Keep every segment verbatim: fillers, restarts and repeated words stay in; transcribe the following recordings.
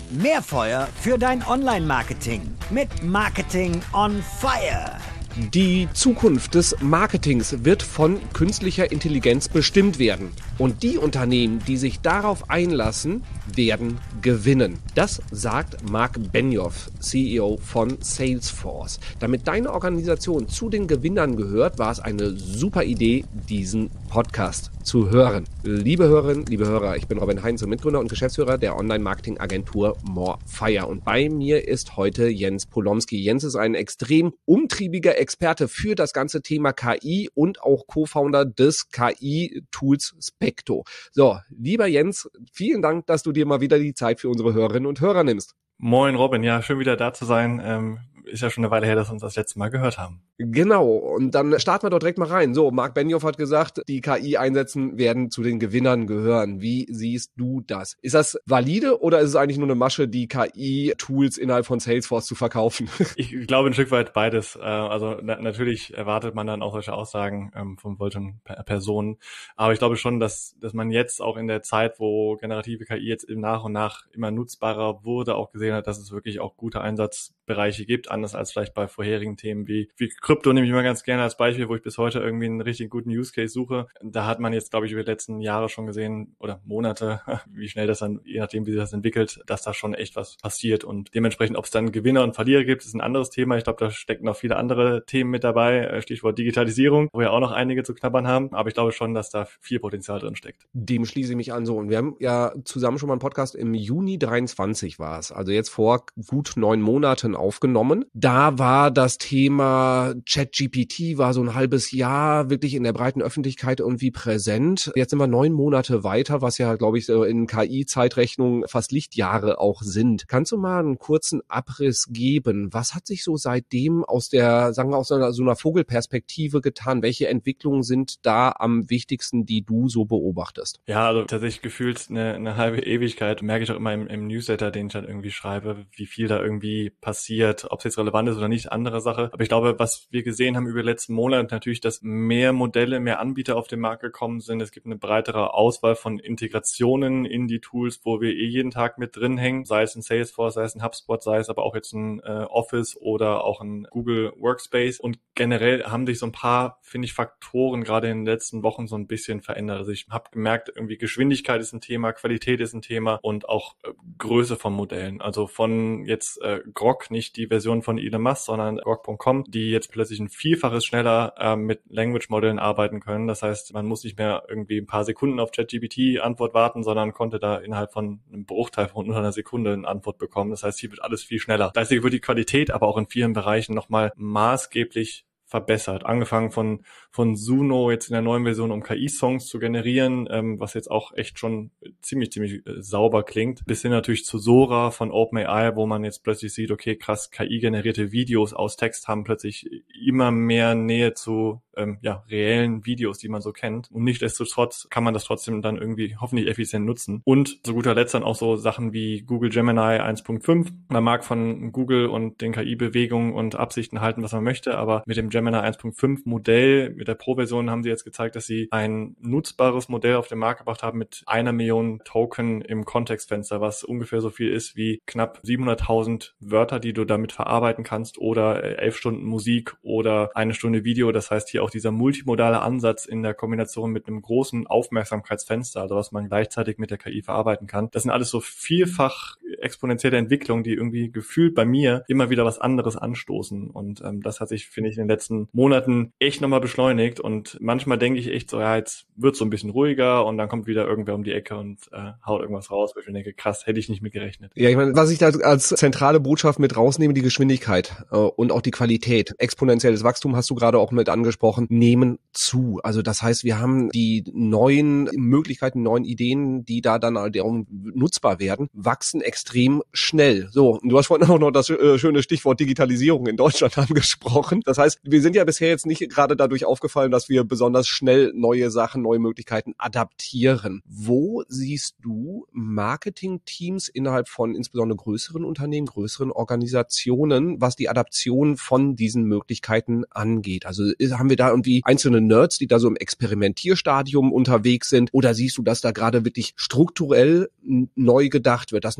Mehr Feuer für dein Online-Marketing mit Marketing on Fire. Die Zukunft des Marketings wird von künstlicher Intelligenz bestimmt werden. Und die Unternehmen, die sich darauf einlassen, werden gewinnen. Das sagt Mark Benioff, C E O von Salesforce. Damit deine Organisation zu den Gewinnern gehört, war es eine super Idee, diesen Podcast zu hören. Liebe Hörerinnen, liebe Hörer, ich bin Robin Heinze, Mitgründer und Geschäftsführer der Online-Marketing-Agentur Morefire. Und bei mir ist heute Jens Polomski. Jens ist ein extrem umtriebiger Experte für das ganze Thema K I und auch Co-Founder des K I-Tools Specto. So, lieber Jens, vielen Dank, dass du dir mal wieder die Zeit für unsere Hörerinnen und Hörer nimmst. Moin Robin, ja, schön wieder da zu sein. Ähm, ist ja schon eine Weile her, dass wir uns das letzte Mal gehört haben. Genau, und dann starten wir doch direkt mal rein. So, Mark Benioff hat gesagt, die K I-Einsätzen werden zu den Gewinnern gehören. Wie siehst du das? Ist das valide oder ist es eigentlich nur eine Masche, die K I-Tools innerhalb von Salesforce zu verkaufen? Ich glaube ein Stück weit beides. Also na- natürlich erwartet man dann auch solche Aussagen ähm, von solchen Personen. Aber ich glaube schon, dass dass man jetzt auch in der Zeit, wo generative K I jetzt nach und nach immer nutzbarer wurde, auch gesehen hat, dass es wirklich auch gute Einsatzbereiche gibt, anders als vielleicht bei vorherigen Themen wie wie Krypto, nehme ich immer ganz gerne als Beispiel, wo ich bis heute irgendwie einen richtig guten Use Case suche. Da hat man jetzt, glaube ich, über die letzten Jahre schon gesehen oder Monate, wie schnell das dann, je nachdem, wie sich das entwickelt, dass da schon echt was passiert. Und dementsprechend, ob es dann Gewinner und Verlierer gibt, ist ein anderes Thema. Ich glaube, da stecken noch viele andere Themen mit dabei. Stichwort Digitalisierung, wo ja auch noch einige zu knabbern haben. Aber ich glaube schon, dass da viel Potenzial drin steckt. Dem schließe ich mich an so. Und wir haben ja zusammen schon mal einen Podcast im Juni dreiundzwanzig war es, also jetzt vor gut neun Monaten aufgenommen. Da war das Thema ChatGPT war so ein halbes Jahr wirklich in der breiten Öffentlichkeit irgendwie präsent. Jetzt sind wir neun Monate weiter, was ja, glaube ich, so in K I-Zeitrechnung fast Lichtjahre auch sind. Kannst du mal einen kurzen Abriss geben? Was hat sich so seitdem aus der, sagen wir aus so einer, so einer Vogelperspektive getan? Welche Entwicklungen sind da am wichtigsten, die du so beobachtest? Ja, also tatsächlich gefühlt eine, eine halbe Ewigkeit. Merke ich auch immer im, im Newsletter, den ich dann irgendwie schreibe, wie viel da irgendwie passiert, ob es jetzt relevant ist oder nicht, andere Sache. Aber ich glaube, was wir gesehen haben über die letzten Monate, natürlich, dass mehr Modelle, mehr Anbieter auf den Markt gekommen sind. Es gibt eine breitere Auswahl von Integrationen in die Tools, wo wir eh jeden Tag mit drin hängen, sei es in Salesforce, sei es in HubSpot, sei es aber auch jetzt ein äh, Office oder auch ein Google Workspace. Und generell haben sich so ein paar, finde ich, Faktoren gerade in den letzten Wochen so ein bisschen verändert. Also ich habe gemerkt, irgendwie Geschwindigkeit ist ein Thema, Qualität ist ein Thema und auch äh, Größe von Modellen. Also von jetzt äh, Grok, nicht die Version von Elon Musk, sondern Grok Punkt com, die jetzt plötzlich ein Vielfaches schneller äh, mit Language-Modellen arbeiten können. Das heißt, man muss nicht mehr irgendwie ein paar Sekunden auf ChatGPT-Antwort warten, sondern konnte da innerhalb von einem Bruchteil von unter einer Sekunde eine Antwort bekommen. Das heißt, hier wird alles viel schneller. Gleichzeitig wird die Qualität aber auch in vielen Bereichen nochmal maßgeblich verbessert. Angefangen von von Suno jetzt in der neuen Version, um K I-Songs zu generieren, ähm, was jetzt auch echt schon ziemlich, ziemlich äh, sauber klingt, bis hin natürlich zu Sora von OpenAI, wo man jetzt plötzlich sieht, okay, krass, K I-generierte Videos aus Text haben plötzlich immer mehr Nähe zu ähm, ja reellen Videos, die man so kennt. Und nichtsdestotrotz kann man das trotzdem dann irgendwie hoffentlich effizient nutzen. Und zu guter Letzt dann auch so Sachen wie Google Gemini eins Punkt fünf. Man mag von Google und den K I-Bewegungen und Absichten halten, was man möchte, aber mit dem Gemini eins Punkt fünf Modell, mit der Pro-Version haben sie jetzt gezeigt, dass sie ein nutzbares Modell auf den Markt gebracht haben mit einer Million Token im Kontextfenster, was ungefähr so viel ist wie knapp siebenhunderttausend Wörter, die du damit verarbeiten kannst oder elf Stunden Musik oder eine Stunde Video. Das heißt, hier auch dieser multimodale Ansatz in der Kombination mit einem großen Aufmerksamkeitsfenster, also was man gleichzeitig mit der K I verarbeiten kann. Das sind alles so vielfach exponentielle Entwicklungen, die irgendwie gefühlt bei mir immer wieder was anderes anstoßen. Und ähm, das hat sich, finde ich, in den letzten Monaten echt nochmal beschleunigt. Und manchmal denke ich echt so, ja, jetzt wird so ein bisschen ruhiger und dann kommt wieder irgendwer um die Ecke und äh, haut irgendwas raus, wo ich mir denke, krass, hätte ich nicht mit gerechnet. Ja, ich meine, was ich da als zentrale Botschaft mit rausnehme, die Geschwindigkeit äh, und auch die Qualität. Exponentielles Wachstum hast du gerade auch mit angesprochen, nehmen zu. Also das heißt, wir haben die neuen Möglichkeiten, neuen Ideen, die da dann halt auch nutzbar werden, wachsen extrem schnell. So, und du hast vorhin auch noch das äh, schöne Stichwort Digitalisierung in Deutschland angesprochen. Das heißt, wir sind ja bisher jetzt nicht gerade dadurch aufgefallen, dass wir besonders schnell neue Sachen, neue Möglichkeiten adaptieren. Wo siehst du Marketingteams innerhalb von insbesondere größeren Unternehmen, größeren Organisationen, was die Adaption von diesen Möglichkeiten angeht? Also ist, haben wir da irgendwie einzelne Nerds, die da so im Experimentierstadium unterwegs sind? Oder siehst du, dass da gerade wirklich strukturell neu gedacht wird, dass neue Prozesse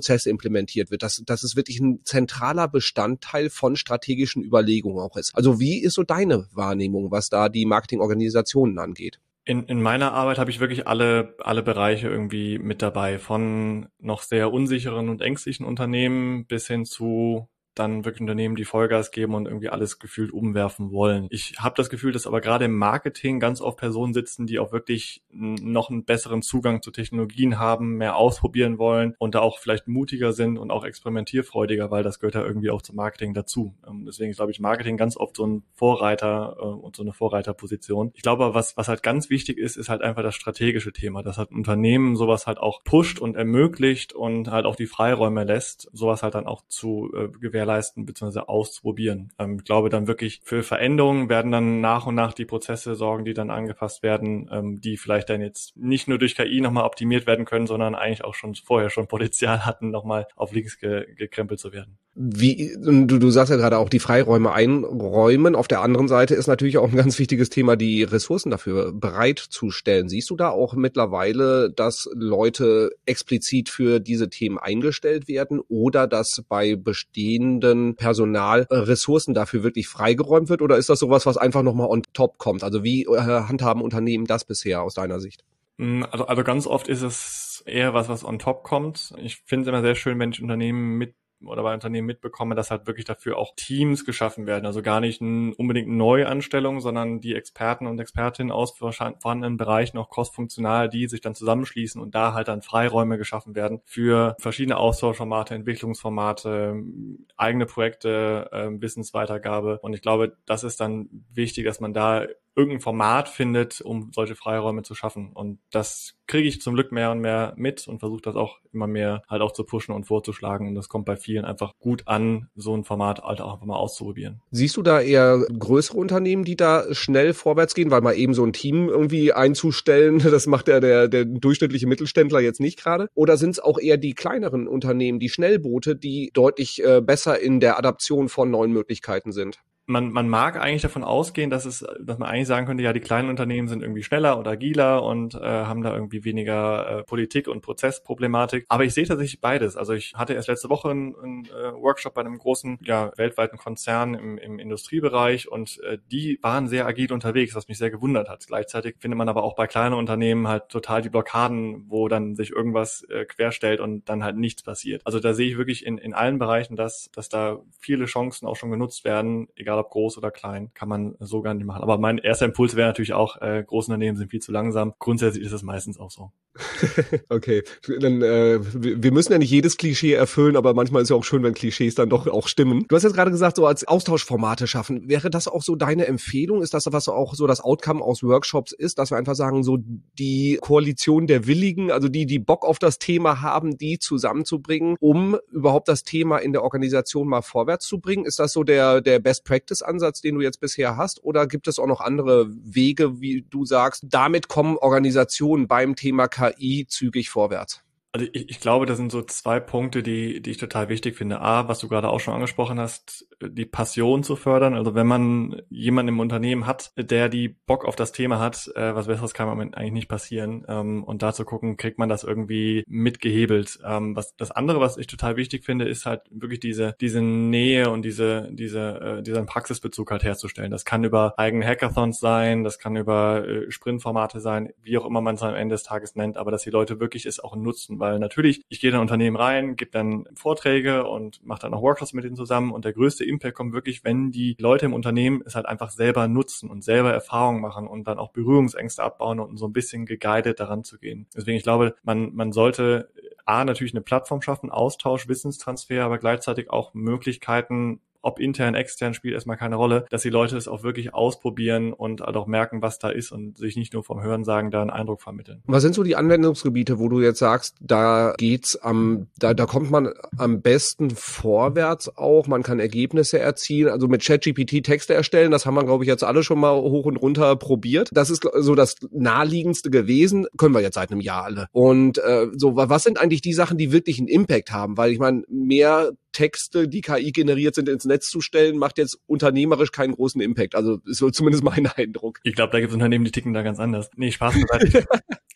Prozesse implementiert wird, dass, dass es wirklich ein zentraler Bestandteil von strategischen Überlegungen auch ist. Also wie ist so deine Wahrnehmung, was da die Marketingorganisationen angeht? In, in meiner Arbeit habe ich wirklich alle, alle Bereiche irgendwie mit dabei, von noch sehr unsicheren und ängstlichen Unternehmen bis hin zu dann wirklich Unternehmen, die Vollgas geben und irgendwie alles gefühlt umwerfen wollen. Ich habe das Gefühl, dass aber gerade im Marketing ganz oft Personen sitzen, die auch wirklich noch einen besseren Zugang zu Technologien haben, mehr ausprobieren wollen und da auch vielleicht mutiger sind und auch experimentierfreudiger, weil das gehört ja irgendwie auch zum Marketing dazu. Deswegen ist, glaube ich, Marketing ganz oft so ein Vorreiter und so eine Vorreiterposition. Ich glaube, was was halt ganz wichtig ist, ist halt einfach das strategische Thema, dass halt ein Unternehmen sowas halt auch pusht und ermöglicht und halt auch die Freiräume lässt, sowas halt dann auch zu äh, gewährleisten leisten bzw. auszuprobieren. Ähm, ich glaube dann wirklich für Veränderungen werden dann nach und nach die Prozesse sorgen, die dann angepasst werden, ähm, die vielleicht dann jetzt nicht nur durch K I nochmal optimiert werden können, sondern eigentlich auch schon vorher schon Potenzial hatten, nochmal auf links ge- gekrempelt zu werden. Wie du, du sagst ja gerade auch die Freiräume einräumen. Auf der anderen Seite ist natürlich auch ein ganz wichtiges Thema, die Ressourcen dafür bereitzustellen. Siehst du da auch mittlerweile, dass Leute explizit für diese Themen eingestellt werden oder dass bei bestehenden Personal Ressourcen dafür wirklich freigeräumt wird? Oder ist das sowas, was einfach nochmal on top kommt? Also wie äh, handhaben Unternehmen das bisher aus deiner Sicht? Also, also ganz oft ist es eher was, was on top kommt. Ich finde es immer sehr schön, wenn ich Unternehmen mit oder bei Unternehmen mitbekomme, dass halt wirklich dafür auch Teams geschaffen werden. Also gar nicht ein, unbedingt Neuanstellungen, sondern die Experten und Expertinnen aus vorhandenen Bereichen, auch cross-funktional, die sich dann zusammenschließen und da halt dann Freiräume geschaffen werden für verschiedene Austauschformate, Entwicklungsformate, eigene Projekte, äh, Wissensweitergabe. Und ich glaube, das ist dann wichtig, dass man da irgendein Format findet, um solche Freiräume zu schaffen. Und das kriege ich zum Glück mehr und mehr mit und versuche das auch immer mehr halt auch zu pushen und vorzuschlagen. Und das kommt bei vielen einfach gut an, so ein Format halt auch einfach mal auszuprobieren. Siehst du da eher größere Unternehmen, die da schnell vorwärts gehen, weil mal eben so ein Team irgendwie einzustellen, das macht ja der, der durchschnittliche Mittelständler jetzt nicht gerade? Oder sind es auch eher die kleineren Unternehmen, die Schnellboote, die deutlich äh, besser in der Adaption von neuen Möglichkeiten sind? Man, man mag eigentlich davon ausgehen, dass es, dass man eigentlich sagen könnte, ja, die kleinen Unternehmen sind irgendwie schneller oder agiler und äh, haben da irgendwie weniger äh, Politik- und Prozessproblematik. Aber ich sehe tatsächlich beides. Also ich hatte erst letzte Woche einen, einen äh, Workshop bei einem großen, ja, weltweiten Konzern im, im Industriebereich und äh, die waren sehr agil unterwegs, was mich sehr gewundert hat. Gleichzeitig findet man aber auch bei kleinen Unternehmen halt total die Blockaden, wo dann sich irgendwas äh, querstellt und dann halt nichts passiert. Also da sehe ich wirklich in, in allen Bereichen, dass, dass da viele Chancen auch schon genutzt werden, egal ob groß oder klein, kann man so gar nicht machen. Aber mein erster Impuls wäre natürlich auch, äh, große Unternehmen sind viel zu langsam. Grundsätzlich ist es meistens auch so. Okay, dann äh, wir müssen ja nicht jedes Klischee erfüllen, aber manchmal ist ja auch schön, wenn Klischees dann doch auch stimmen. Du hast jetzt gerade gesagt, so als Austauschformate schaffen. Wäre das auch so deine Empfehlung? Ist das, was auch so das Outcome aus Workshops ist, dass wir einfach sagen, so die Koalition der Willigen, also die, die Bock auf das Thema haben, die zusammenzubringen, um überhaupt das Thema in der Organisation mal vorwärts zu bringen? Ist das so der, der Best Practice-Ansatz, den du jetzt bisher hast? Oder gibt es auch noch andere Wege, wie du sagst, damit kommen Organisationen beim Thema K I zügig vorwärts? Also ich, ich glaube, das sind so zwei Punkte, die die ich total wichtig finde. A, was du gerade auch schon angesprochen hast, die Passion zu fördern. Also wenn man jemanden im Unternehmen hat, der die Bock auf das Thema hat, äh, was Besseres kann im Moment eigentlich nicht passieren. Ähm, und da zu gucken, kriegt man das irgendwie mitgehebelt. Ähm, was das andere, was ich total wichtig finde, ist halt wirklich diese diese Nähe und diese diese äh, diesen Praxisbezug halt herzustellen. Das kann über eigene Hackathons sein, das kann über äh, Sprintformate sein, wie auch immer man es am Ende des Tages nennt, aber dass die Leute wirklich es auch nutzen. Weil natürlich, ich gehe in ein Unternehmen rein, gebe dann Vorträge und mache dann auch Workshops mit denen zusammen und der größte Impact kommt wirklich, wenn die Leute im Unternehmen es halt einfach selber nutzen und selber Erfahrungen machen und dann auch Berührungsängste abbauen und so ein bisschen geguidet daran zu gehen. Deswegen, ich glaube, man man sollte A, natürlich eine Plattform schaffen, Austausch, Wissenstransfer, aber gleichzeitig auch Möglichkeiten, ob intern, extern, spielt erstmal keine Rolle, dass die Leute es auch wirklich ausprobieren und halt auch merken, was da ist und sich nicht nur vom Hörensagen da einen Eindruck vermitteln. Was sind so die Anwendungsgebiete, wo du jetzt sagst, da geht's am, da, da kommt man am besten vorwärts auch, man kann Ergebnisse erzielen, also mit ChatGPT Texte erstellen, das haben wir, glaube ich, jetzt alle schon mal hoch und runter probiert. Das ist so das naheliegendste gewesen, können wir jetzt seit einem Jahr alle. Und äh, so, was sind eigentlich die Sachen, die wirklich einen Impact haben? Weil ich meine, mehr Texte, die K I generiert sind, ins Netz zu stellen, macht jetzt unternehmerisch keinen großen Impact. Also ist so zumindest mein Eindruck. Ich glaube, da gibt es Unternehmen, die ticken da ganz anders. Nee, Spaß beiseite.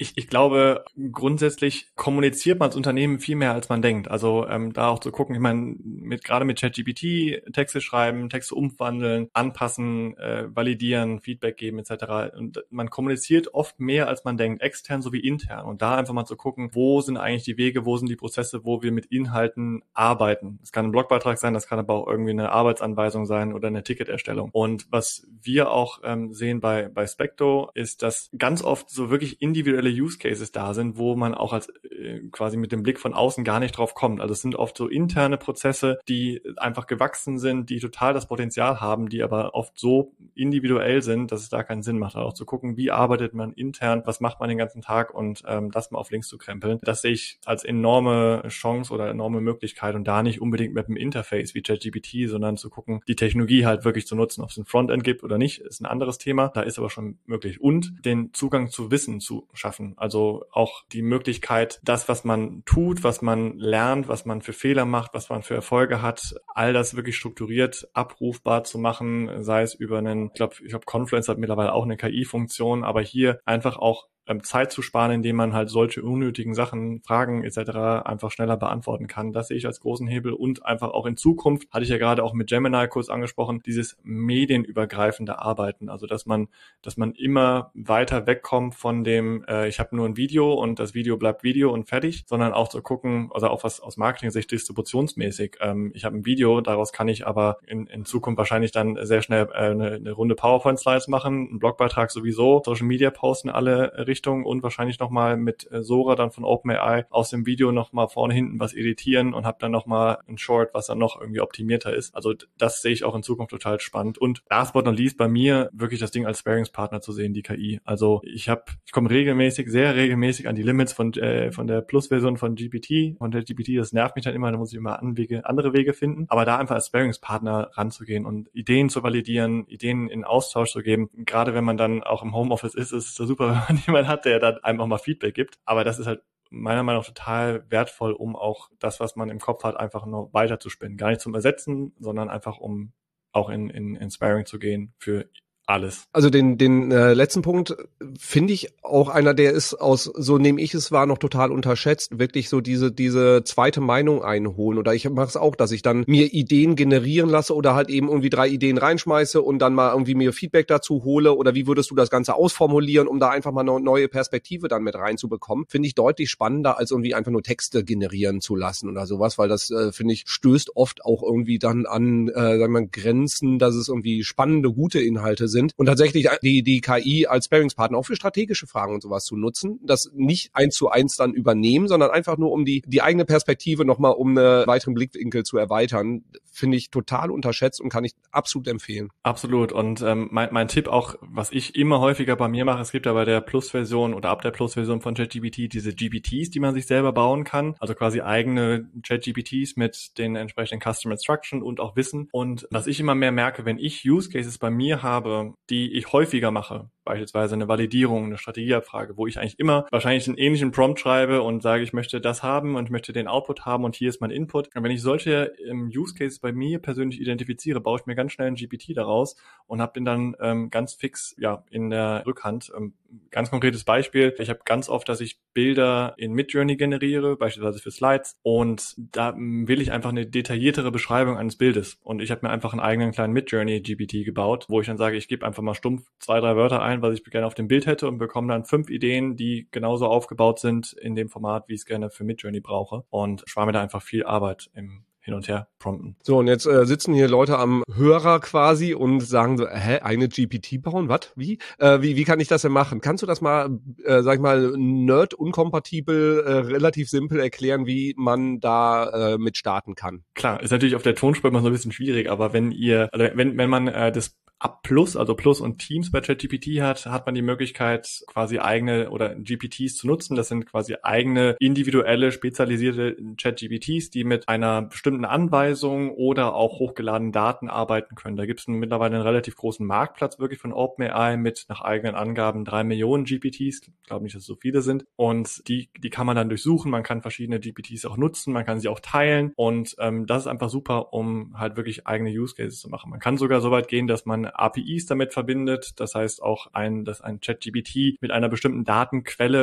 Ich, ich glaube, grundsätzlich kommuniziert man als Unternehmen viel mehr, als man denkt. Also ähm, da auch zu gucken, ich meine, mit gerade mit ChatGPT Texte schreiben, Texte umwandeln, anpassen, äh, validieren, Feedback geben et cetera. Und man kommuniziert oft mehr, als man denkt, extern sowie intern. Und da einfach mal zu gucken, wo sind eigentlich die Wege, wo sind die Prozesse, wo wir mit Inhalten arbeiten. Das kann ein Blogbeitrag sein, das kann aber auch irgendwie eine Arbeitsanweisung sein oder eine Ticketerstellung. Und was wir auch ähm, sehen bei bei Specto ist, dass ganz oft so wirklich individuelle Use Cases da sind, wo man auch als äh, quasi mit dem Blick von außen gar nicht drauf kommt. Also es sind oft so interne Prozesse, die einfach gewachsen sind, die total das Potenzial haben, die aber oft so individuell sind, dass es da keinen Sinn macht, auch zu gucken, wie arbeitet man intern, was macht man den ganzen Tag und ähm, das mal auf links zu krempeln. Das sehe ich als enorme Chance oder enorme Möglichkeit und da nicht unbedingt mit einem Interface wie ChatGPT, sondern zu gucken, die Technologie halt wirklich zu nutzen, ob es ein Frontend gibt oder nicht, ist ein anderes Thema. Da ist aber schon möglich. Und den Zugang zu Wissen zu schaffen. Also auch die Möglichkeit, das, was man tut, was man lernt, was man für Fehler macht, was man für Erfolge hat, all das wirklich strukturiert abrufbar zu machen, sei es über einen, ich glaube, ich glaube, Confluence hat mittlerweile auch eine K I-Funktion, aber hier einfach auch Zeit zu sparen, indem man halt solche unnötigen Sachen, Fragen et cetera einfach schneller beantworten kann. Das sehe ich als großen Hebel und einfach auch in Zukunft, hatte ich ja gerade auch mit Gemini kurz angesprochen, dieses medienübergreifende Arbeiten, also dass man dass man immer weiter wegkommt von dem, äh, ich habe nur ein Video und das Video bleibt Video und fertig, sondern auch zu gucken, also auch was aus Marketing-Sicht distributionsmäßig. Ähm, ich habe ein Video, daraus kann ich aber in, in Zukunft wahrscheinlich dann sehr schnell äh, eine, eine Runde PowerPoint-Slides machen, einen Blogbeitrag sowieso, Social-Media-Posten alle Richtung und wahrscheinlich nochmal mit äh, Sora dann von OpenAI aus dem Video nochmal vorne hinten was editieren und habe dann nochmal ein Short, was dann noch irgendwie optimierter ist. Also das sehe ich auch in Zukunft total spannend. Und last but not least bei mir wirklich das Ding als Sparingspartner zu sehen, die K I. Also ich habe, ich komme regelmäßig, sehr regelmäßig an die Limits von äh, von der Plus-Version von G P T. Von der G P T, das nervt mich dann immer, da muss ich immer Anwege, andere Wege finden. Aber da einfach als Sparingspartner ranzugehen und Ideen zu validieren, Ideen in Austausch zu geben. Gerade wenn man dann auch im Homeoffice ist, ist es so super, wenn man jemanden hat, der dann einem auch mal Feedback gibt. Aber das ist halt meiner Meinung nach total wertvoll, um auch das, was man im Kopf hat, einfach noch weiter zu spinnen. Gar nicht zum Ersetzen, sondern einfach um auch in, in, in Sparring zu gehen für alles. Also den den äh, letzten Punkt finde ich auch einer, der ist aus, so nehme ich es wahr, noch total unterschätzt, wirklich so diese diese zweite Meinung einholen. Oder ich mache es auch, dass ich dann mir Ideen generieren lasse oder halt eben irgendwie drei Ideen reinschmeiße und dann mal irgendwie mir Feedback dazu hole. Oder wie würdest du das Ganze ausformulieren, um da einfach mal eine neue Perspektive dann mit reinzubekommen? Finde ich deutlich spannender, als irgendwie einfach nur Texte generieren zu lassen oder sowas, weil das, äh, finde ich, stößt oft auch irgendwie dann an, äh, sagen wir mal, Grenzen, dass es irgendwie spannende, gute Inhalte sind. Und tatsächlich die, die K I als Sparingspartner auch für strategische Fragen und sowas zu nutzen, das nicht eins zu eins dann übernehmen, sondern einfach nur um die, die eigene Perspektive nochmal um einen weiteren Blickwinkel zu erweitern, finde ich total unterschätzt und kann ich absolut empfehlen. Absolut. Und ähm, mein, mein Tipp auch, was ich immer häufiger bei mir mache, es gibt ja bei der Plus-Version oder ab der Plus-Version von ChatGPT diese G P Ts, die man sich selber bauen kann, also quasi eigene ChatGP Ts mit den entsprechenden Custom Instruction und auch Wissen. Und was ich immer mehr merke, wenn ich Use Cases bei mir habe, die ich häufiger mache, beispielsweise eine Validierung, eine Strategieabfrage, wo ich eigentlich immer wahrscheinlich einen ähnlichen Prompt schreibe und sage, ich möchte das haben und ich möchte den Output haben und hier ist mein Input. Und wenn ich solche ähm, Use Cases bei mir persönlich identifiziere, baue ich mir ganz schnell einen G P T daraus und habe den dann ähm, ganz fix ja in der Rückhand. Ähm, ganz konkretes Beispiel, ich habe ganz oft, dass ich Bilder in Midjourney generiere, beispielsweise für Slides, und da ähm, will ich einfach eine detailliertere Beschreibung eines Bildes und ich habe mir einfach einen eigenen kleinen Midjourney G P T gebaut, wo ich dann sage, ich gebe einfach mal stumpf zwei, drei Wörter ein, was ich gerne auf dem Bild hätte und bekomme dann fünf Ideen, die genauso aufgebaut sind in dem Format, wie ich es gerne für Midjourney brauche, und spare mir da einfach viel Arbeit im Hin und Her prompten. So, und jetzt äh, sitzen hier Leute am Hörer quasi und sagen so, hä, eine G P T bauen? Was? Wie? Äh, wie? Wie kann ich das denn machen? Kannst du das mal, äh, sag ich mal, nerd-unkompatibel, äh, relativ simpel erklären, wie man da äh, mit starten kann? Klar, ist natürlich auf der Tonspur immer so ein bisschen schwierig, aber wenn ihr, also wenn, wenn man äh, das Ab Plus, also Plus und Teams bei ChatGPT hat, hat man die Möglichkeit, quasi eigene oder G P Ts zu nutzen. Das sind quasi eigene, individuelle, spezialisierte ChatGPTs, die mit einer bestimmten Anweisung oder auch hochgeladenen Daten arbeiten können. Da gibt es mittlerweile einen relativ großen Marktplatz wirklich von OpenAI mit nach eigenen Angaben drei Millionen G P Ts. Ich glaube nicht, dass es so viele sind. Und die die kann man dann durchsuchen. Man kann verschiedene G P Ts auch nutzen. Man kann sie auch teilen. Und ähm, das ist einfach super, um halt wirklich eigene Use Cases zu machen. Man kann sogar so weit gehen, dass man A P Is damit verbindet. Das heißt auch, ein, dass ein ChatGPT mit einer bestimmten Datenquelle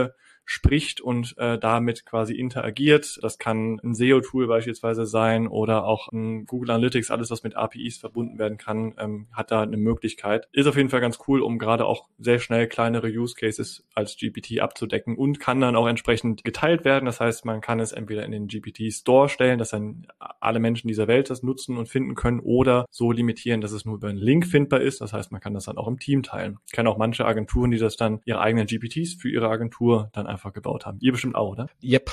spricht und äh, damit quasi interagiert. Das kann ein S E O-Tool beispielsweise sein oder auch ein Google Analytics, alles was mit A P Is verbunden werden kann, ähm, hat da eine Möglichkeit. Ist auf jeden Fall ganz cool, um gerade auch sehr schnell kleinere Use Cases als G P T abzudecken und kann dann auch entsprechend geteilt werden. Das heißt, man kann es entweder in den G P T Store stellen, dass dann alle Menschen dieser Welt das nutzen und finden können, oder so limitieren, dass es nur über einen Link findbar ist. Das heißt, man kann das dann auch im Team teilen. Ich kenne auch manche Agenturen, die das dann ihre eigenen G P Ts für ihre Agentur dann einfach gebaut haben. Ihr bestimmt auch, oder? Yep.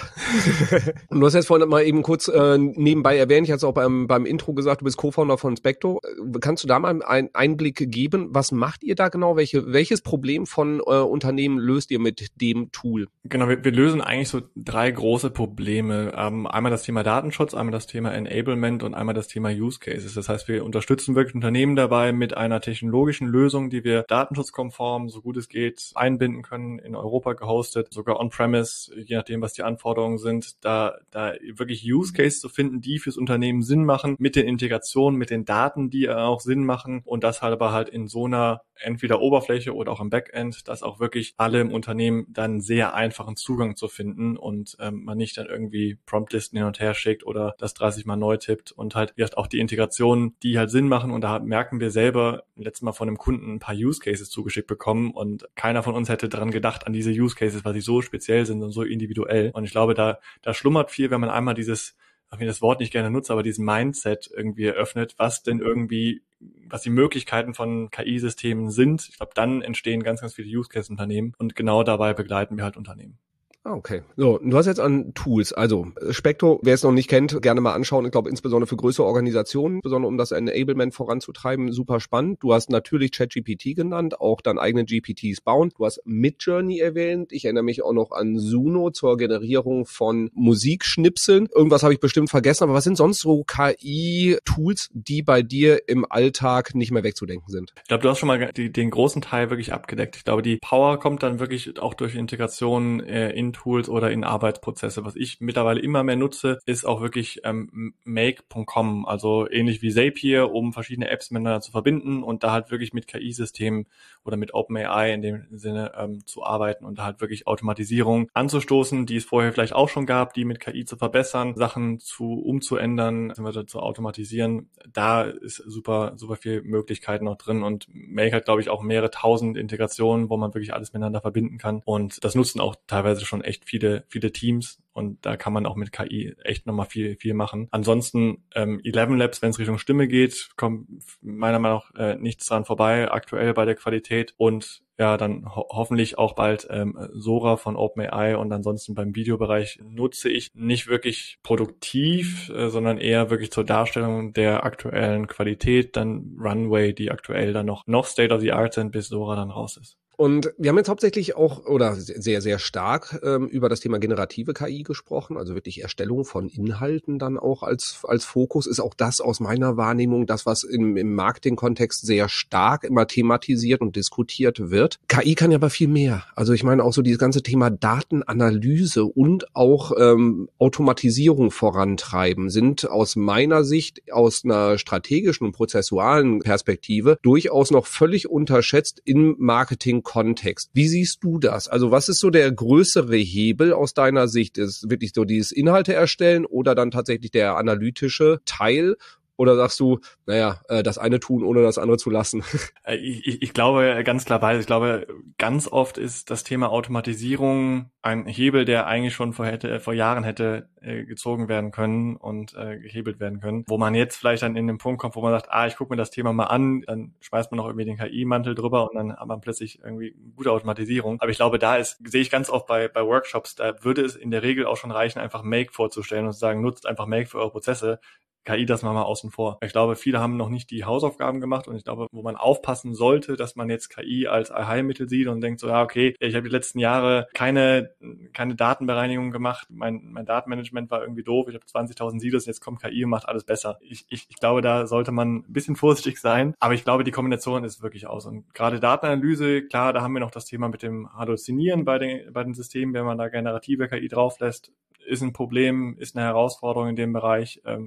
Und du hast jetzt vorhin mal eben kurz äh, nebenbei erwähnt, ich hatte es auch beim, beim Intro gesagt, du bist Co-Founder von Specto. Kannst du da mal einen Einblick geben? Was macht ihr da genau? Welche, welches Problem von äh, Unternehmen löst ihr mit dem Tool? Genau, wir, wir lösen eigentlich so drei große Probleme. Ähm, einmal das Thema Datenschutz, einmal das Thema Enablement und einmal das Thema Use Cases. Das heißt, wir unterstützen wirklich Unternehmen dabei mit einer technologischen Lösung, die wir datenschutzkonform, so gut es geht, einbinden können, in Europa gehostet, sogar on-premise, je nachdem, was die Anforderungen sind, da da wirklich Use Cases zu finden, die fürs Unternehmen Sinn machen, mit den Integrationen, mit den Daten, die auch Sinn machen, und das halt aber halt in so einer entweder Oberfläche oder auch im Backend, dass auch wirklich alle im Unternehmen dann sehr einfachen Zugang zu finden und ähm, man nicht dann irgendwie Promptlisten hin und her schickt oder das dreißig Mal neu tippt, und halt wie gesagt, auch die Integrationen, die halt Sinn machen. Und da merken wir selber letztes Mal von einem Kunden ein paar Use Cases zugeschickt bekommen und keiner von uns hätte dran gedacht an diese Use Cases, weil sie so speziell sind und so individuell. Und ich glaube, da da schlummert viel, wenn man einmal dieses, auch wenn ich das Wort nicht gerne nutze, aber diesen Mindset irgendwie eröffnet, was denn irgendwie, was die Möglichkeiten von K I-Systemen sind. Ich glaube, dann entstehen ganz, ganz viele Use-Case-Unternehmen, und genau dabei begleiten wir halt Unternehmen. Ah, okay. So, du hast jetzt an Tools, also Specto, wer es noch nicht kennt, gerne mal anschauen. Ich glaube, insbesondere für größere Organisationen, besonders um das Enablement voranzutreiben, super spannend. Du hast natürlich ChatGPT genannt, auch dann eigene G P Ts bauen. Du hast Midjourney erwähnt. Ich erinnere mich auch noch an Suno zur Generierung von Musikschnipseln. Irgendwas habe ich bestimmt vergessen, aber was sind sonst so K I-Tools, die bei dir im Alltag nicht mehr wegzudenken sind? Ich glaube, du hast schon mal die, den großen Teil wirklich abgedeckt. Ich glaube, die Power kommt dann wirklich auch durch Integration äh, in Tools oder in Arbeitsprozesse. Was ich mittlerweile immer mehr nutze, ist auch wirklich ähm, make Punkt com, also ähnlich wie Zapier, um verschiedene Apps miteinander zu verbinden und da halt wirklich mit K I-Systemen oder mit OpenAI in dem Sinne ähm, zu arbeiten und da halt wirklich Automatisierung anzustoßen, die es vorher vielleicht auch schon gab, die mit K I zu verbessern, Sachen zu umzuändern, zu automatisieren. Da ist super, super viel Möglichkeiten noch drin, und Make hat, glaube ich, auch mehrere tausend Integrationen, wo man wirklich alles miteinander verbinden kann, und das nutzen auch teilweise schon echt viele, viele Teams, und da kann man auch mit K I echt nochmal viel, viel machen. Ansonsten ähm, Eleven Labs, wenn es Richtung Stimme geht, kommt meiner Meinung nach äh, nichts dran vorbei aktuell bei der Qualität, und ja, dann ho- hoffentlich auch bald ähm, Sora von OpenAI, und ansonsten beim Videobereich nutze ich nicht wirklich produktiv, äh, sondern eher wirklich zur Darstellung der aktuellen Qualität, dann Runway, die aktuell dann noch, noch State of the Art sind, bis Sora dann raus ist. Und wir haben jetzt hauptsächlich auch oder sehr, sehr stark ähm, über das Thema generative K I gesprochen, also wirklich Erstellung von Inhalten dann auch als als Fokus. Ist auch das aus meiner Wahrnehmung das, was im, im Marketing-Kontext sehr stark immer thematisiert und diskutiert wird. K I kann ja aber viel mehr. Also ich meine auch so dieses ganze Thema Datenanalyse und auch ähm, Automatisierung vorantreiben sind aus meiner Sicht, aus einer strategischen und prozessualen Perspektive, durchaus noch völlig unterschätzt im Marketing Kontext. Wie siehst du das? Also was ist so der größere Hebel aus deiner Sicht? Ist es wirklich so dieses Inhalte erstellen oder dann tatsächlich der analytische Teil? Oder sagst du, naja, das eine tun, ohne das andere zu lassen? Ich, ich, ich glaube ganz klar beides. Ich glaube, ganz oft ist das Thema Automatisierung ein Hebel, der eigentlich schon vor, hätte, vor Jahren hätte äh, gezogen werden können und äh, gehebelt werden können. Wo man jetzt vielleicht dann in den Punkt kommt, wo man sagt, ah, ich gucke mir das Thema mal an, dann schmeißt man noch irgendwie den K I-Mantel drüber und dann hat man plötzlich irgendwie gute Automatisierung. Aber ich glaube, da ist, sehe ich ganz oft bei, bei Workshops, da würde es in der Regel auch schon reichen, einfach Make vorzustellen und zu sagen, nutzt einfach Make für eure Prozesse. K I, das machen wir außen vor. Ich glaube, viele haben noch nicht die Hausaufgaben gemacht, und ich glaube, wo man aufpassen sollte, dass man jetzt K I als Allheilmittel sieht und denkt so, ja, okay, ich habe die letzten Jahre keine keine Datenbereinigung gemacht, mein mein Datenmanagement war irgendwie doof, ich habe zwanzigtausend Silos, jetzt kommt K I und macht alles besser. Ich, ich ich glaube, da sollte man ein bisschen vorsichtig sein, aber ich glaube, die Kombination ist wirklich aus. Und gerade Datenanalyse, klar, da haben wir noch das Thema mit dem Halluzinieren bei den bei den Systemen, wenn man da generative K I drauf lässt, ist ein Problem, ist eine Herausforderung in dem Bereich, ähm, aber wird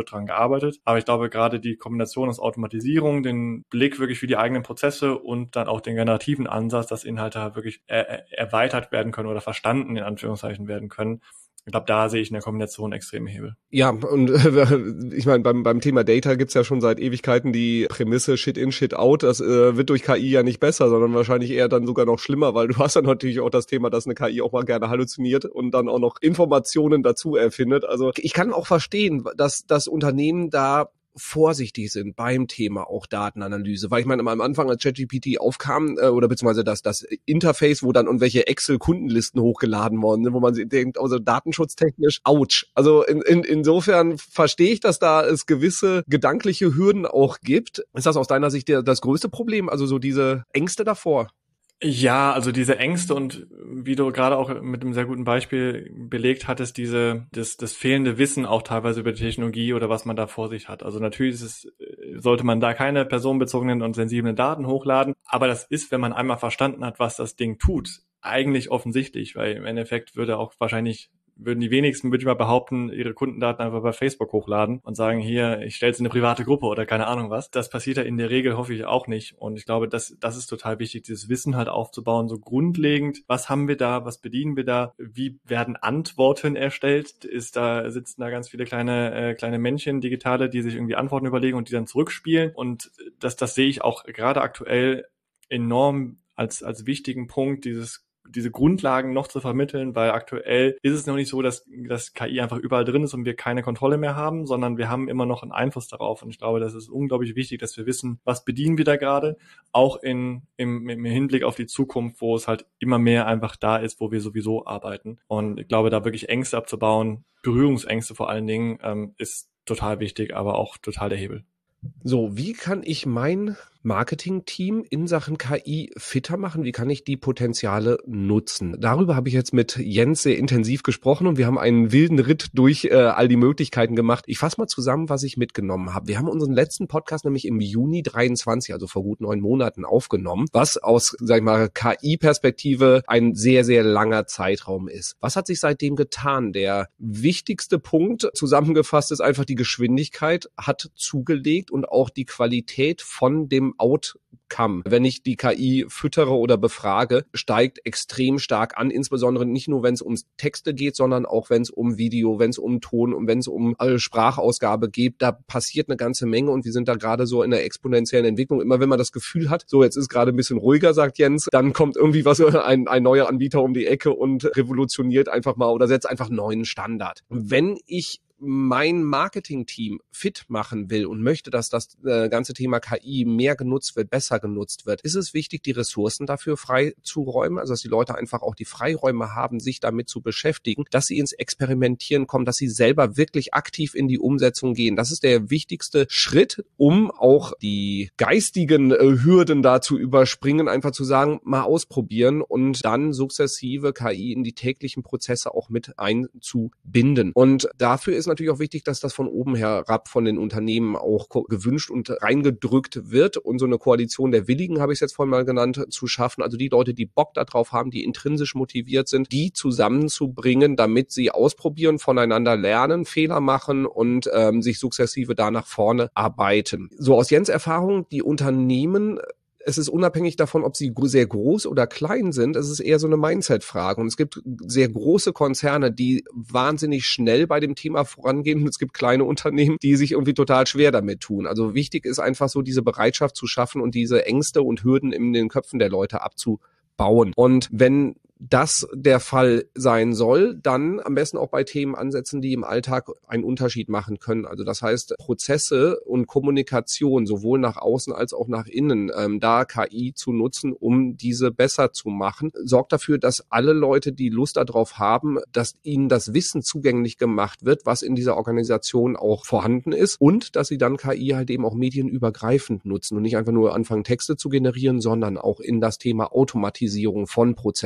dran gearbeitet. Aber ich glaube, gerade die Kombination aus Automatisierung, den Blick wirklich für die eigenen Prozesse und dann auch den generativen Ansatz, dass Inhalte halt wirklich er- erweitert werden können oder verstanden in Anführungszeichen werden können. Ich glaube, da sehe ich in der Kombination extreme Hebel. Ja, und äh, ich meine, beim beim Thema Data gibt's ja schon seit Ewigkeiten die Prämisse Shit in, Shit out. Das äh, wird durch K I ja nicht besser, sondern wahrscheinlich eher dann sogar noch schlimmer, weil du hast ja natürlich auch das Thema, dass eine K I auch mal gerne halluziniert und dann auch noch Informationen dazu erfindet. Also ich kann auch verstehen, dass das Unternehmen da vorsichtig sind beim Thema auch Datenanalyse, weil ich meine, am Anfang, als ChatGPT aufkam, äh, oder beziehungsweise das, das Interface, wo dann irgendwelche Excel-Kundenlisten hochgeladen worden sind, wo man denkt, also datenschutztechnisch, ouch. Also in, in, insofern verstehe ich, dass da es gewisse gedankliche Hürden auch gibt. Ist das aus deiner Sicht der, das größte Problem, also so diese Ängste davor? Ja, also diese Ängste und wie du gerade auch mit einem sehr guten Beispiel belegt hattest, diese das, das fehlende Wissen auch teilweise über die Technologie oder was man da vor sich hat. Also natürlich ist es, sollte man da keine personenbezogenen und sensiblen Daten hochladen, aber das ist, wenn man einmal verstanden hat, was das Ding tut, eigentlich offensichtlich, weil im Endeffekt würde auch wahrscheinlich würden die wenigsten, würde ich mal behaupten, ihre Kundendaten einfach bei Facebook hochladen und sagen, hier, ich stelle es in eine private Gruppe oder keine Ahnung was. Das passiert ja in der Regel, hoffe ich, auch nicht. Und ich glaube, das, das ist total wichtig, dieses Wissen halt aufzubauen, so grundlegend. Was haben wir da? Was bedienen wir da? Wie werden Antworten erstellt? Ist da, sitzen da ganz viele kleine, äh, kleine Männchen, digitale, die sich irgendwie Antworten überlegen und die dann zurückspielen. Und das, das sehe ich auch gerade aktuell enorm als, als wichtigen Punkt, dieses diese Grundlagen noch zu vermitteln, weil aktuell ist es noch nicht so, dass dass K I einfach überall drin ist und wir keine Kontrolle mehr haben, sondern wir haben immer noch einen Einfluss darauf. Und ich glaube, das ist unglaublich wichtig, dass wir wissen, was bedienen wir da gerade, auch in im, im Hinblick auf die Zukunft, wo es halt immer mehr einfach da ist, wo wir sowieso arbeiten. Und ich glaube, da wirklich Ängste abzubauen, Berührungsängste vor allen Dingen, ähm, ist total wichtig, aber auch total der Hebel. So, wie kann ich mein Marketing-Team in Sachen K I fitter machen? Wie kann ich die Potenziale nutzen? Darüber habe ich jetzt mit Jens sehr intensiv gesprochen und wir haben einen wilden Ritt durch äh, all die Möglichkeiten gemacht. Ich fasse mal zusammen, was ich mitgenommen habe. Wir haben unseren letzten Podcast nämlich im Juni dreiundzwanzig, also vor gut neun Monaten, aufgenommen, was aus, sag ich mal, K I-Perspektive ein sehr, sehr langer Zeitraum ist. Was hat sich seitdem getan? Der wichtigste Punkt zusammengefasst ist einfach, die Geschwindigkeit hat zugelegt und auch die Qualität von dem Outcome, wenn ich die K I füttere oder befrage, steigt extrem stark an, insbesondere nicht nur, wenn es um Texte geht, sondern auch, wenn es um Video, wenn es um Ton und wenn es um äh, Sprachausgabe geht, da passiert eine ganze Menge und wir sind da gerade so in der exponentiellen Entwicklung. Immer wenn man das Gefühl hat, so jetzt ist gerade ein bisschen ruhiger, sagt Jens, dann kommt irgendwie was, ein, ein neuer Anbieter um die Ecke und revolutioniert einfach mal oder setzt einfach einen neuen Standard. Wenn ich mein Marketing-Team fit machen will und möchte, dass das äh, ganze Thema K I mehr genutzt wird, besser genutzt wird, ist es wichtig, die Ressourcen dafür freizuräumen, also dass die Leute einfach auch die Freiräume haben, sich damit zu beschäftigen, dass sie ins Experimentieren kommen, dass sie selber wirklich aktiv in die Umsetzung gehen. Das ist der wichtigste Schritt, um auch die geistigen äh, Hürden da zu überspringen, einfach zu sagen, mal ausprobieren und dann sukzessive K I in die täglichen Prozesse auch mit einzubinden. Und dafür ist natürlich auch wichtig, dass das von oben herab von den Unternehmen auch gewünscht und reingedrückt wird und so eine Koalition der Willigen, habe ich es jetzt vorhin mal genannt, zu schaffen. Also die Leute, die Bock darauf haben, die intrinsisch motiviert sind, die zusammenzubringen, damit sie ausprobieren, voneinander lernen, Fehler machen und ähm, sich sukzessive da nach vorne arbeiten. So aus Jens Erfahrung, die Unternehmen, es ist unabhängig davon, ob sie sehr groß oder klein sind, es ist eher so eine Mindset-Frage. Und es gibt sehr große Konzerne, die wahnsinnig schnell bei dem Thema vorangehen. Und es gibt kleine Unternehmen, die sich irgendwie total schwer damit tun. Also wichtig ist einfach so, diese Bereitschaft zu schaffen und diese Ängste und Hürden in den Köpfen der Leute abzubauen. Und wenn das der Fall sein soll, dann am besten auch bei Themen ansetzen, die im Alltag einen Unterschied machen können. Also das heißt, Prozesse und Kommunikation sowohl nach außen als auch nach innen, ähm, da K I zu nutzen, um diese besser zu machen, sorgt dafür, dass alle Leute, die Lust darauf haben, dass ihnen das Wissen zugänglich gemacht wird, was in dieser Organisation auch vorhanden ist und dass sie dann K I halt eben auch medienübergreifend nutzen und nicht einfach nur anfangen, Texte zu generieren, sondern auch in das Thema Automatisierung von Prozessen rein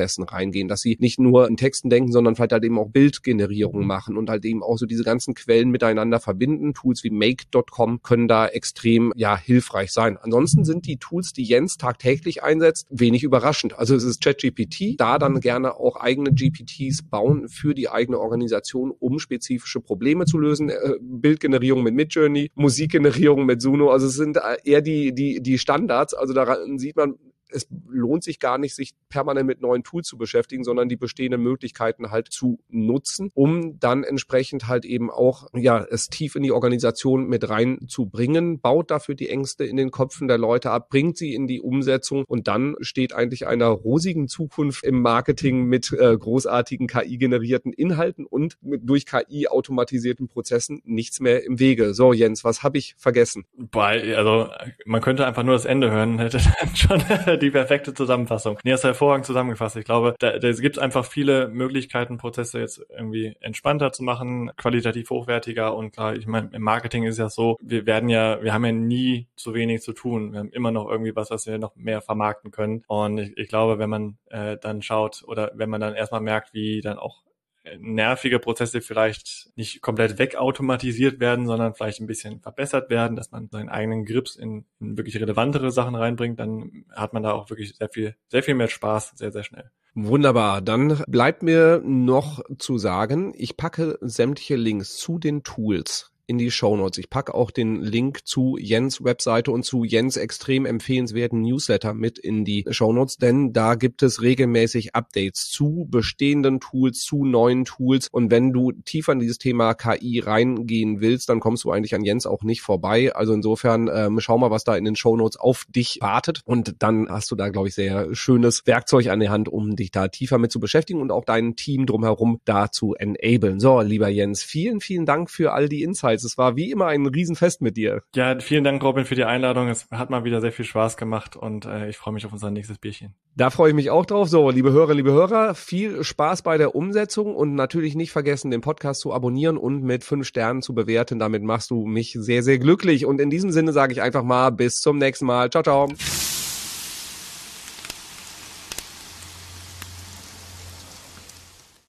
reingehen, dass sie nicht nur in Texten denken, sondern vielleicht halt eben auch Bildgenerierung machen und halt eben auch so diese ganzen Quellen miteinander verbinden. Tools wie make Punkt com können da extrem ja hilfreich sein. Ansonsten sind die Tools, die Jens tagtäglich einsetzt, wenig überraschend. Also es ist ChatGPT, da dann gerne auch eigene G P Ts bauen für die eigene Organisation, um spezifische Probleme zu lösen. Äh, Bildgenerierung mit Midjourney, Musikgenerierung mit Suno, also es sind eher die die die Standards. Also daran sieht man, es lohnt sich gar nicht, sich permanent mit neuen Tools zu beschäftigen, sondern die bestehenden Möglichkeiten halt zu nutzen, um dann entsprechend halt eben auch, ja, es tief in die Organisation mit reinzubringen, baut dafür die Ängste in den Köpfen der Leute ab, bringt sie in die Umsetzung und dann steht eigentlich einer rosigen Zukunft im Marketing mit äh, großartigen K I-generierten Inhalten und mit durch K I automatisierten Prozessen nichts mehr im Wege. So, Jens, was habe ich vergessen? Boah, also man könnte einfach nur das Ende hören, hätte dann schon die perfekte Zusammenfassung. Nee, hast du hervorragend zusammengefasst. Ich glaube, da, da gibt es einfach viele Möglichkeiten, Prozesse jetzt irgendwie entspannter zu machen, qualitativ hochwertiger und klar, ich meine, im Marketing ist ja so, wir werden ja, wir haben ja nie zu wenig zu tun. Wir haben immer noch irgendwie was, was wir noch mehr vermarkten können. Und ich, ich glaube, wenn man äh, dann schaut oder wenn man dann erstmal merkt, wie dann auch nervige Prozesse vielleicht nicht komplett wegautomatisiert werden, sondern vielleicht ein bisschen verbessert werden, dass man seinen eigenen Grips in, in wirklich relevantere Sachen reinbringt, dann hat man da auch wirklich sehr viel, sehr viel mehr Spaß, sehr, sehr schnell. Wunderbar. Dann bleibt mir noch zu sagen, ich packe sämtliche Links zu den Tools in die Shownotes. Ich packe auch den Link zu Jens Webseite und zu Jens extrem empfehlenswerten Newsletter mit in die Shownotes, denn da gibt es regelmäßig Updates zu bestehenden Tools, zu neuen Tools und wenn du tiefer in dieses Thema K I reingehen willst, dann kommst du eigentlich an Jens auch nicht vorbei. Also insofern ähm, schau mal, was da in den Shownotes auf dich wartet und dann hast du da, glaube ich, sehr schönes Werkzeug an der Hand, um dich da tiefer mit zu beschäftigen und auch dein Team drumherum da zu enablen. So, lieber Jens, vielen, vielen Dank für all die Insights. Es war wie immer ein Riesenfest mit dir. Ja, vielen Dank, Robin, für die Einladung. Es hat mal wieder sehr viel Spaß gemacht und äh, ich freue mich auf unser nächstes Bierchen. Da freue ich mich auch drauf. So, liebe Hörerinnen, liebe Hörer, viel Spaß bei der Umsetzung und natürlich nicht vergessen, den Podcast zu abonnieren und mit fünf Sternen zu bewerten. Damit machst du mich sehr, sehr glücklich. Und in diesem Sinne sage ich einfach mal bis zum nächsten Mal. Ciao, ciao.